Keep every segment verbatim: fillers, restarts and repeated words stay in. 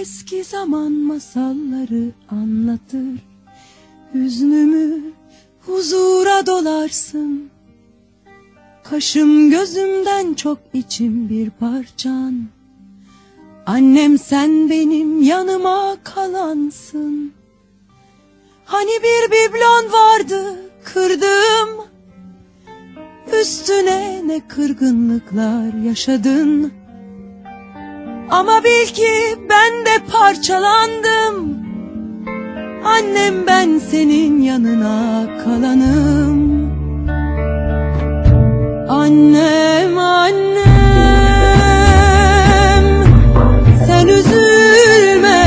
eski zaman masalları anlatır. Hüznümü huzura dolarsın. Kaşım gözümden çok içim bir parçan. Annem sen benim yanıma kalansın. Hani bir biblon vardı kırdım, üstüne ne kırgınlıklar yaşadın. Ama bil ki ben de parçalandım. Annem ben senin yanına kalanım. Annem annem, sen üzülme.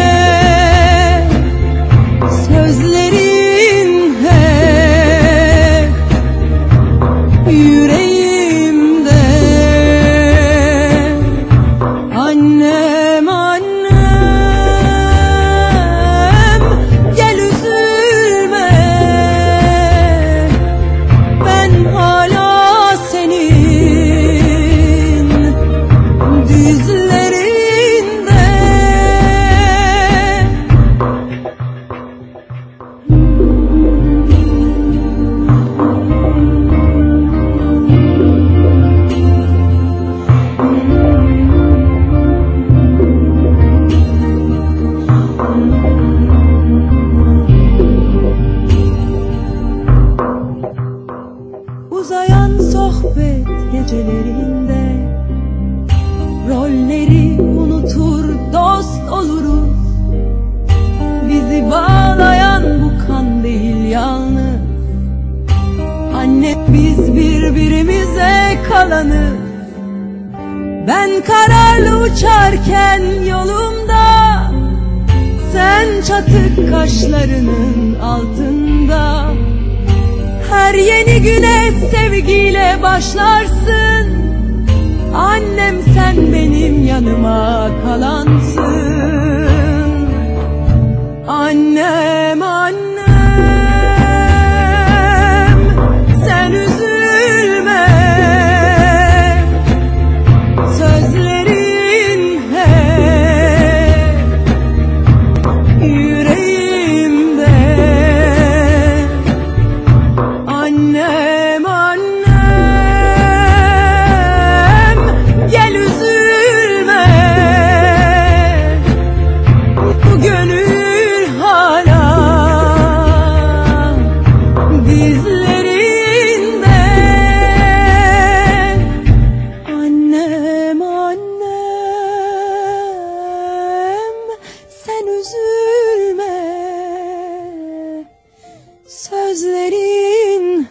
Sözlerin hep yüreğimde. Annem annem, gel üzülme. Ben hala senin dizlerinde. Uzayan sohbet gecelerinde rolleri unutur dost oluruz. Bizi bağlayan bu kan değil yalnız. Anne biz birbirimize kalanız. Ben kararlı uçarken yolumda, sen çatık kaşlarının altında. Her yeni güne sevgiyle başlarsın. Annem sen benim yanıma kalansın. Annem annem, sen üzülme. Sözlerin hep yüreğimde. Annem annem, gel üzülme. Bu gönül hala dizlerinde. Annem annem, sen üzülme. Sözlerin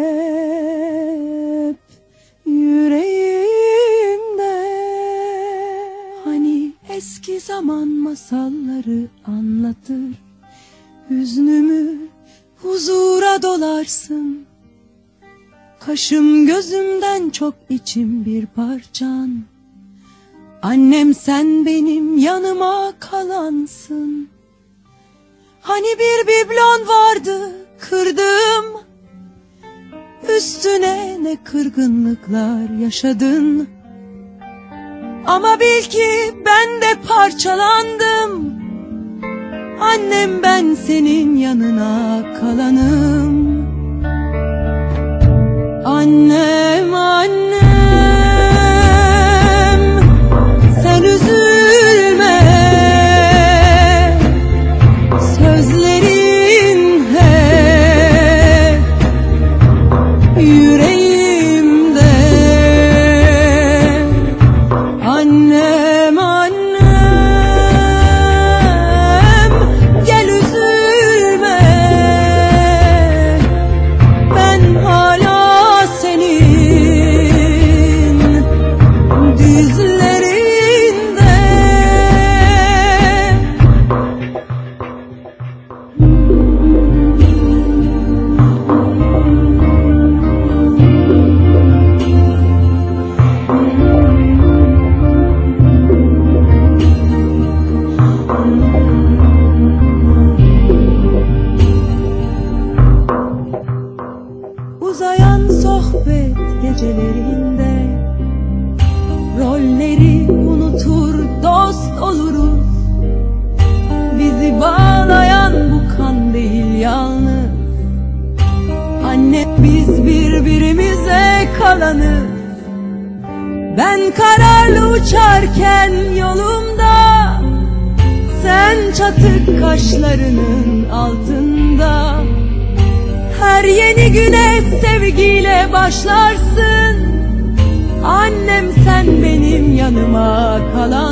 hep yüreğimde. Hani eski zaman masalları anlatır. Hüznümü huzura dolarsın. Kaşım gözümden çok içim bir parçan. Annem sen benim yanıma kalansın. Hani bir biblon vardı kırdım, üstüne ne kırgınlıklar yaşadın. Ama bil ki ben de parçalandım. Annem ben senin yanına kalanım. Annem annem, sen üzülme. Sözlerin hep yüreğimde. Annem annem, gel üzülme. Ben hala senin dizlerinde. değil yalnız. Anne biz birbirimize kalanız. Ben kararlı uçarken yolumda, sen çatık kaşlarının altında. Her yeni güne sevgiyle başlarsın. Annem sen benim yanıma kalan.